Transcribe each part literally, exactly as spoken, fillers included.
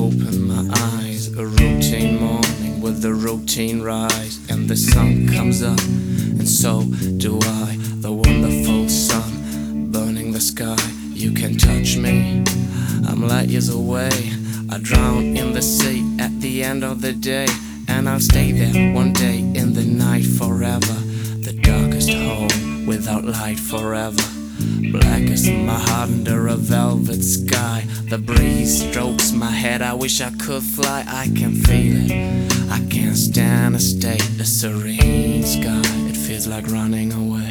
open my eyes, a routine morning with the routine rise, and the sun comes up, and so do I. The wonderful sun burning the sky. You can touch me, I'm light years away. I drown in the sea at the end of the day, and I'll stay there one day in the night forever. The darkest hole without light forever. Black as my heart under a velvet sky. The breeze strokes my head, I wish I could fly. I can feel it, I can't stand a state. A serene sky, it feels like running away.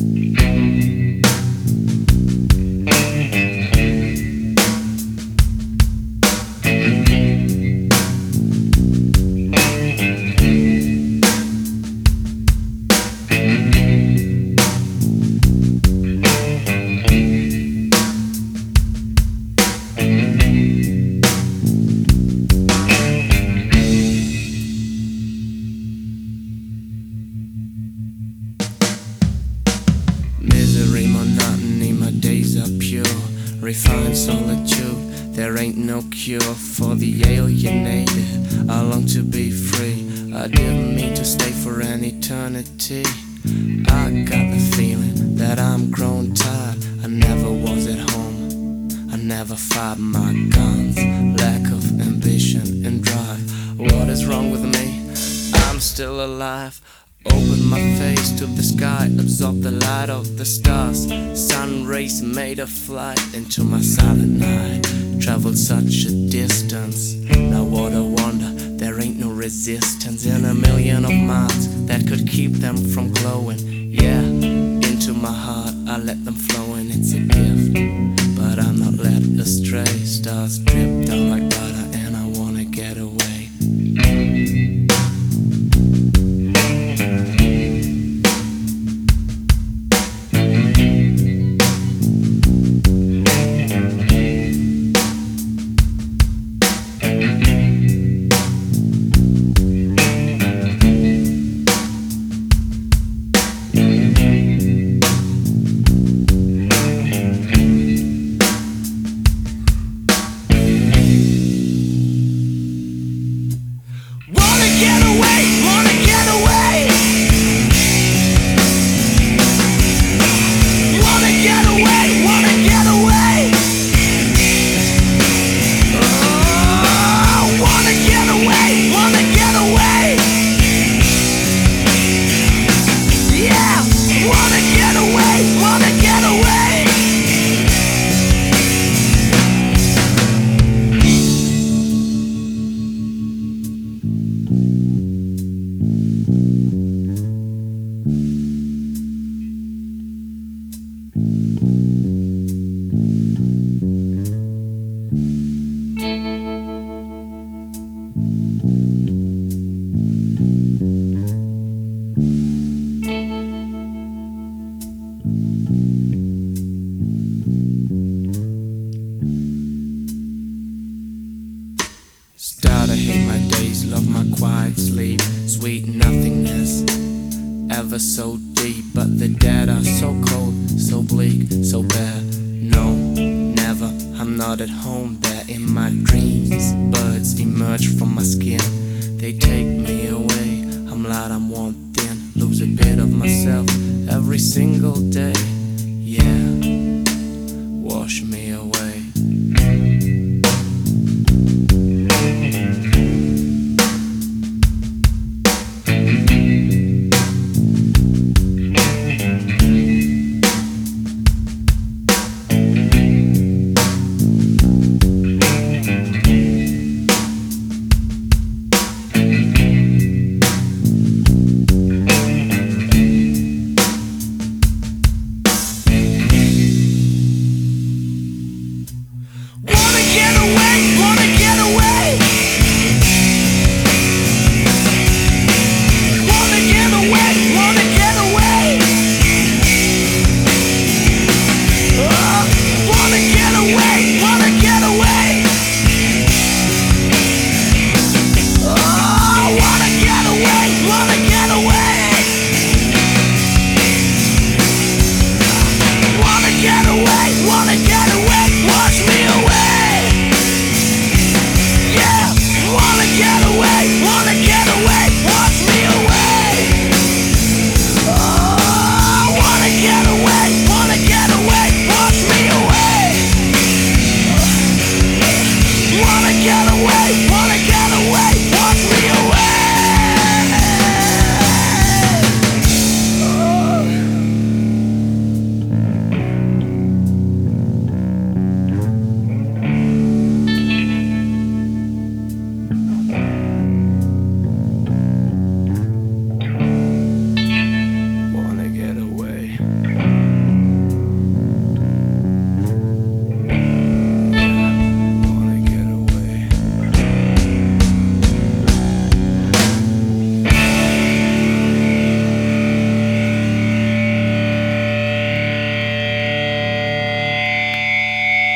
Misery, monotony, my days are pure. Refined solitude, there ain't no cure for the alienated. I long to be free, I didn't mean to stay for an eternity. I got the feeling that I'm grown tired. I never was at home, I never fired my guns. Lack of ambition and drive. What is wrong with me? I'm still alive. Open my face to the sky, absorb the light of the stars. Sun rays made a flight into my silent night. Traveled such a distance, now what a wonder. There ain't no resistance in a million of miles that could keep them from glowing. Yeah, into my heart I let them flow, and it's a gift, but I'm not led astray. Stars drip down like butter and I wanna get away. Start to hate my days, love my quiet sleep. Sweet nothingness, ever so deep. But the dead are so cold, so bleak, so bad. No, never, I'm not at home there. In my dreams, birds emerge from my skin. They take me away, I'm light, I'm worn thin. Lose a bit of myself every single day. Yeah, wash me away. run away.